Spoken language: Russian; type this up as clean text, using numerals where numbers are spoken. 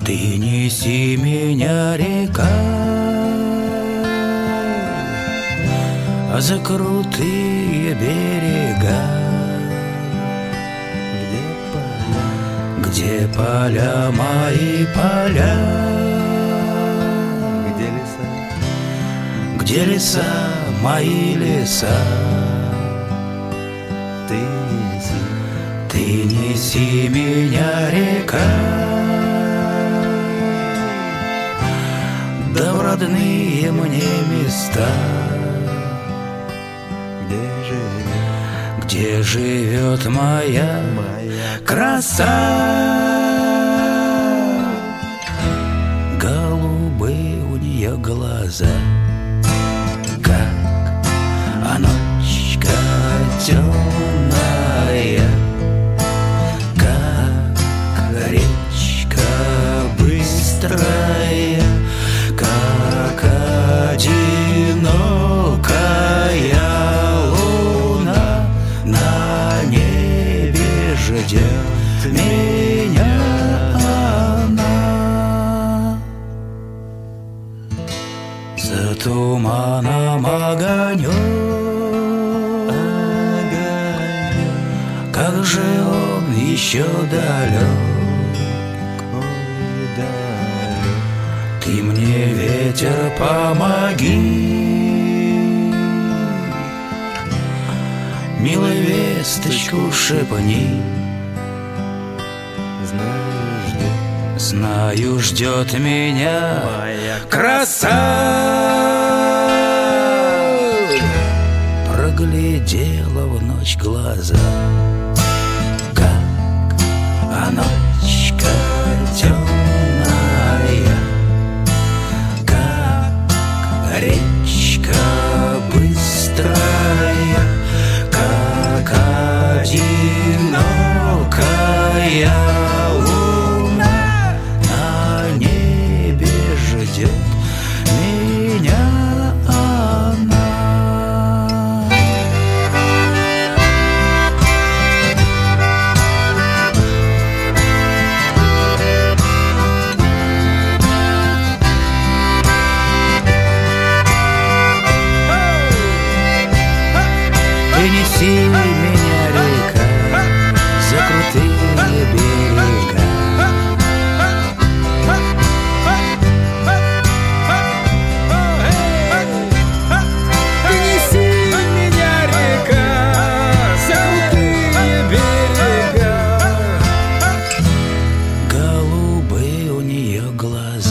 Ты неси меня, река, за крутые берега, где поля мои поля, где леса мои леса. Ты неси меня, река, да в родные мне места, где живет моя краса. Голубые у нее глаза, как ночка темная, как речка быстрая, как одинокая луна на небе ждет меня она. За туманом огонек, как же он еще далек. Ты мне, ветер, помоги, милая, весточку шепни. Знаю, ждет меня краса. Проглядела в ночь глаза, как ночка темная, как речка быстрая, как одинокая луна на небе ждет меня она. Ты неси меня, река, за крутые берега, ты неси меня, река, за крутые берега. Голубые у нее глаза,